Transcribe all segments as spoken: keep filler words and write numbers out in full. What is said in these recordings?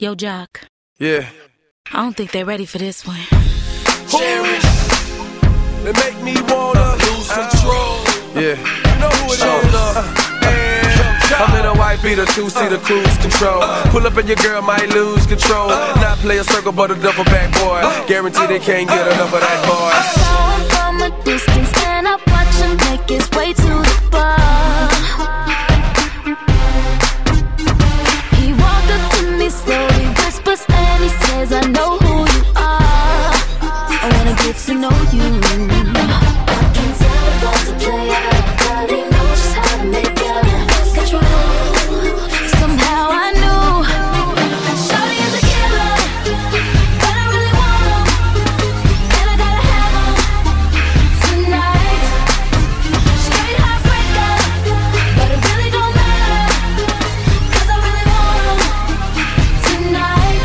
Yo, Jock. Yeah. I don't think they're ready for this one. Cherish. They make me wanna lose control. Yeah. You know who it is. Uh, I'm in a white beater, two-seater cruise control. Pull up and your girl might lose control. Not play a circle but a duffel bag boy. Guarantee they can't get enough of that boy. I saw him from a distance and I watched him make his way to the bar. He walked up to me slowly, whispers and he says, I know who you are. I wanna get to know you. I can tell it was a player, but he knows just how to make you lose control. Somehow I knew Shawty is a killer, but I really want him, and I gotta have him tonight. Straight heartbreaker, but it really don't matter, 'cause I really want him tonight.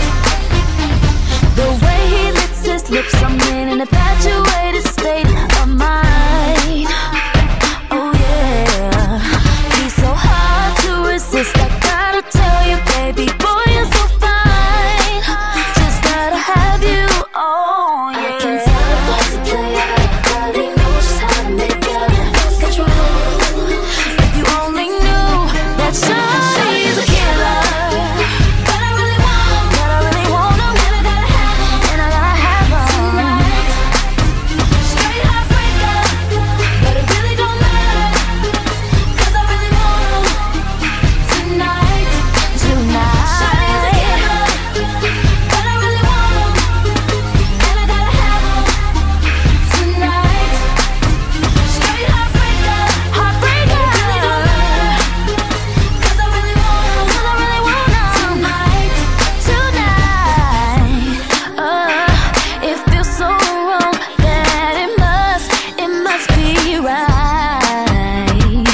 The way he licks his lips, I'm in an infatuated state of mind. Oh yeah, he's so hard to resist. I gotta tell you, baby boy, you're so fine. Just gotta have you. Oh yeah. I can tell it was a player, but he knows just how to make you lose control. If you only knew that Shawty's a killer, but I really want him, but I really want him, and I gotta have him, and I gotta have him tonight. Straight heartbreaker, but it really don't matter, 'cause I really want him tonight, tonight. Shawty's a killer, but I really want him, and I gotta have him tonight. Straight heartbreaker, heartbreaker, it really don't matter, 'cause I really want him, 'cause I really want him tonight, tonight. Uh, it feels so wrong that it must, it must be right.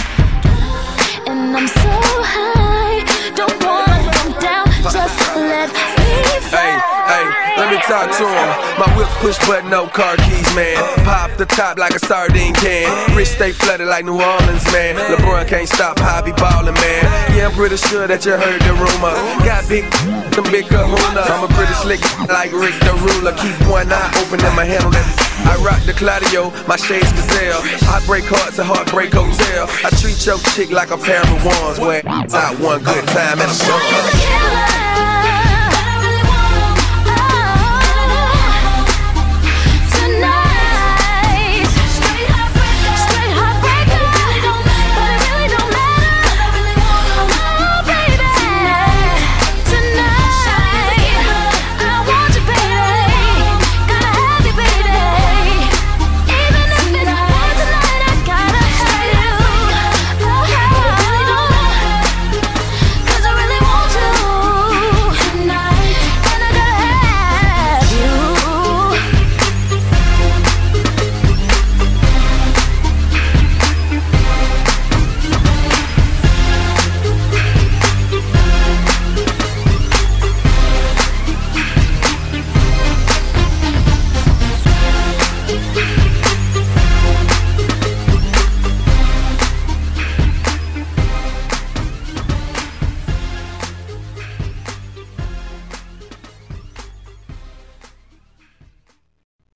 And I'm so high, don't wanna come down, just let me Hey, hey, let me talk to him. My whip push button, no car keys, man. Pop the top like a sardine can. Wrist stay flooded like New Orleans, man. LeBron can't stop hobby ballin', man. Yeah, I'm pretty sure that you heard the rumor. Got big, them big kahuna. I'm a pretty slick like Rick the Ruler. Keep one eye open and my handle that. I rock the Claudio, my shades Gazelle. I break hearts at Heartbreak Hotel. I treat your chick like a pair of wands. Where it's out one good time at a Shawty's a show. killer.